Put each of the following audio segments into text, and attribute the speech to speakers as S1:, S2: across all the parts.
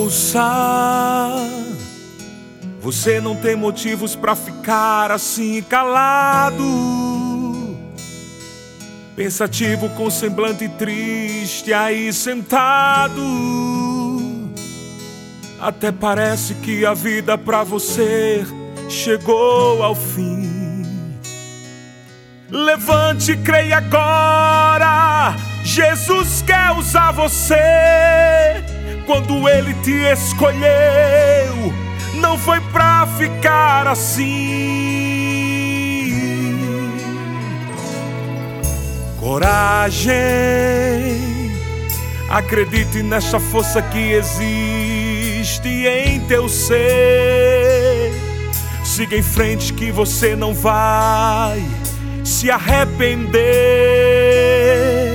S1: Ouça, você não tem motivos pra ficar assim calado, pensativo com semblante triste aí sentado. Até parece que a vida pra você chegou ao fim. Levante e creia agora, Jesus quer usar você. Quando Ele te escolheu, não foi pra ficar assim. Coragem, acredite nessa força que existe em teu ser. Siga em frente que você não vai se arrepender.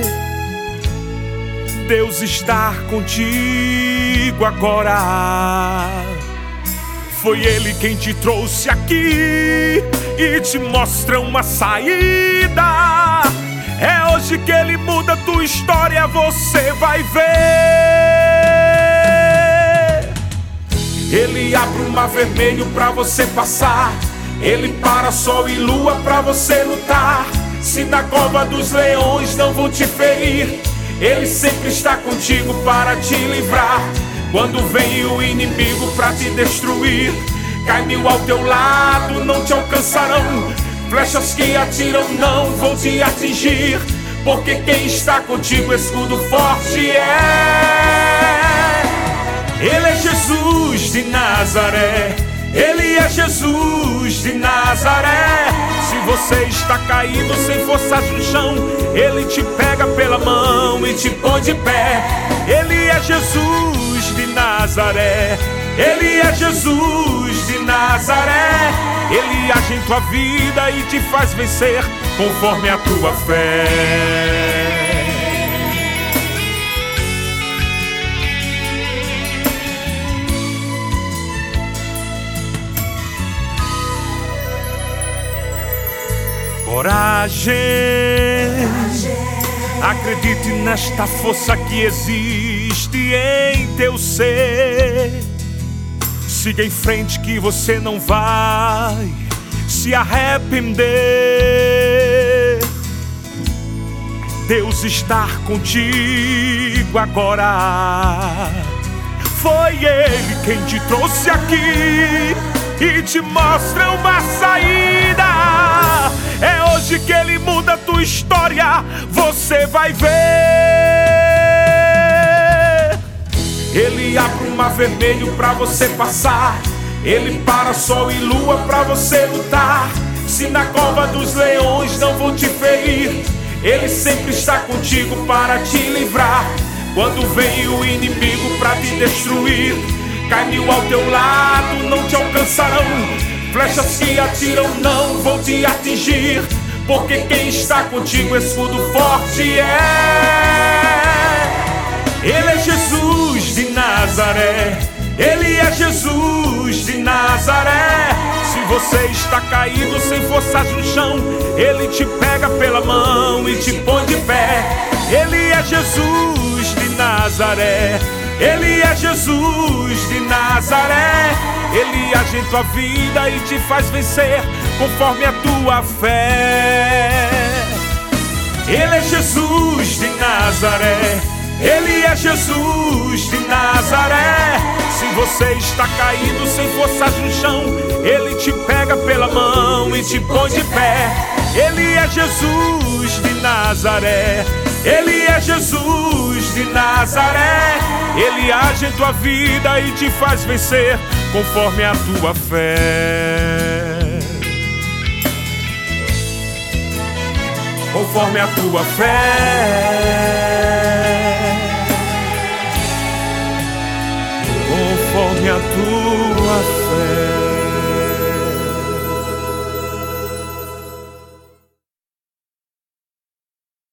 S1: Deus está contigo agora. Foi Ele quem te trouxe aqui e te mostra uma saída. É hoje que Ele muda tua história, você vai ver. Ele abre o mar vermelho pra você passar. Ele para sol e lua pra você lutar. Se na cova dos leões não vão te ferir, Ele sempre está contigo para te livrar. Quando vem o inimigo para te destruir, cai mil ao teu lado, não te alcançarão. Flechas que atiram não vão te atingir, porque quem está contigo, escudo forte é. Ele é Jesus de Nazaré. Ele é Jesus de Nazaré. Se você está caído sem forças no chão, Ele te pega pela mão e te põe de pé. Ele é Jesus de Nazaré. Ele é Jesus de Nazaré. Ele age em tua vida e te faz vencer conforme a tua fé. Coragem, acredite nesta força que existe em teu ser. Siga em frente que você não vai se arrepender. Deus está contigo agora. Foi Ele quem te trouxe aqui e te mostra uma saída. É hoje que Ele muda a tua história, você vai ver. Ele abre o mar vermelho pra você passar. Ele para sol e lua pra você lutar. Se na cova dos leões não vão te ferir, Ele sempre está contigo para te livrar. Quando vem o inimigo pra te destruir, cai mil ao teu lado, não te alcançarão. Flechas que atiram não vão te atingir, porque quem está contigo, escudo forte é. Ele é Jesus de Nazaré. Ele é Jesus de Nazaré. Se você está caído sem forças no chão, Ele te pega pela mão e te põe de pé. Ele é Jesus de Nazaré. Ele é Jesus de Nazaré. Ele age em tua vida e te faz vencer conforme a tua fé. Ele é Jesus de Nazaré. Ele é Jesus de Nazaré. Se você está caído sem forças no chão, Ele te pega pela mão e te põe de pé. Ele é Jesus de Nazaré. Ele é Jesus de Nazaré. Ele age em tua vida e te faz vencer conforme a tua fé. Conforme a tua fé. Conforme a tua fé.